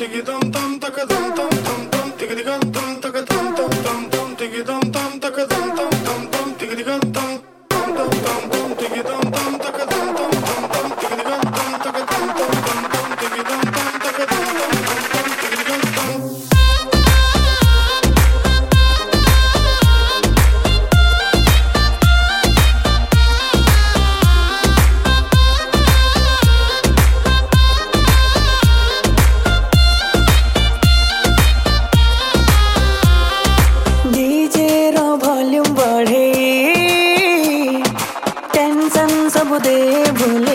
सब दे भूले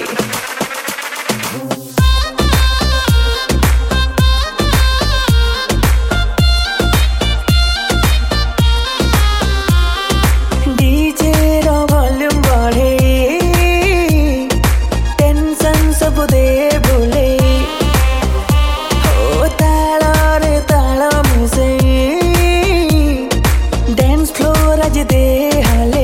डीजे रो वॉल्यूम बढ़े टेंशन सब दे भूले ओ ताल रे ताल मिसे डांस फ्लोर आज दे हाले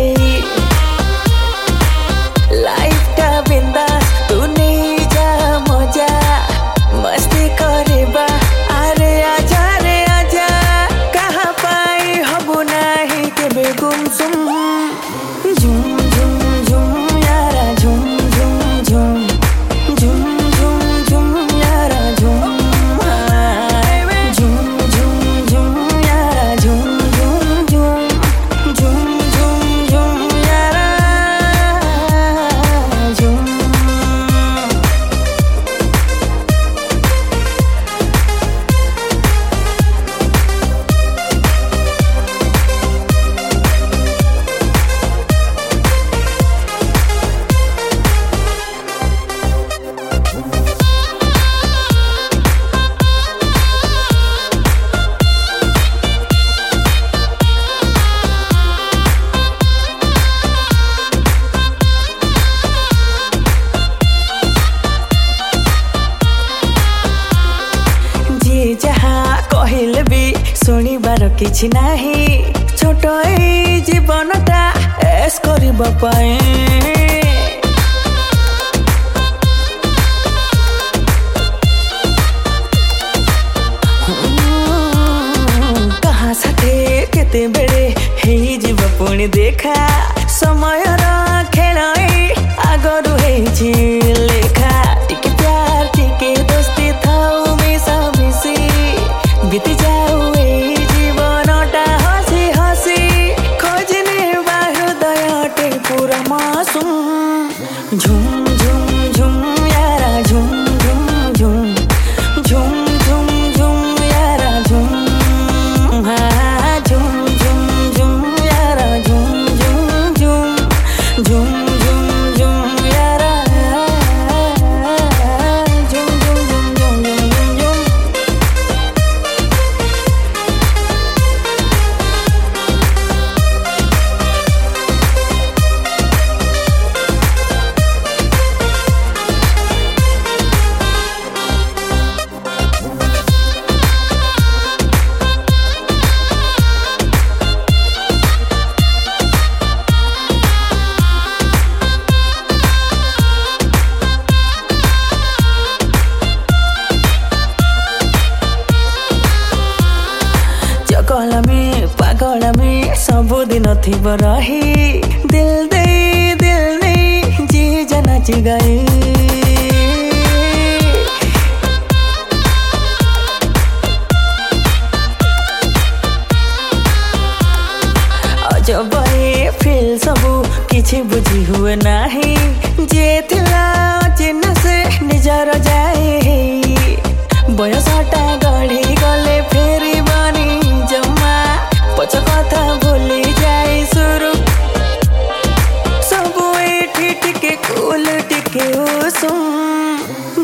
शुणिबार किछि नाही छोट जीवनटा एस करिबा पाए कहाँ साथे केते बेले हेई जीव पुणी देखा समय खेल आगरू हेछि लेखा टिके प्यार टिके दोस्ती थाउ मिसा मिसी बीती जाऊ जीवनटा हसी हसी खोजने बाहुदयटे पूरा मासूम झुम झुम झुम यारा झुम झुम झुम झुम झुम झुम यारा झुम हाँ झुम झुम झुम यारा झुम झुम झुम झुम झुम झुम यारा झुम झुम झुम झुम झुम झुम पागल में सबुदिन थिब रही दिल नहीं जी जना ची गई अजब फील सबू किछि बुझी हुए नाही जे थिला चिन्ह से निजर जाए बयसटा गढ़ी गले फेरी बनी जमा पछ कथा भूली जाए शुरू सबू एठी टिके कूल टिके उसूम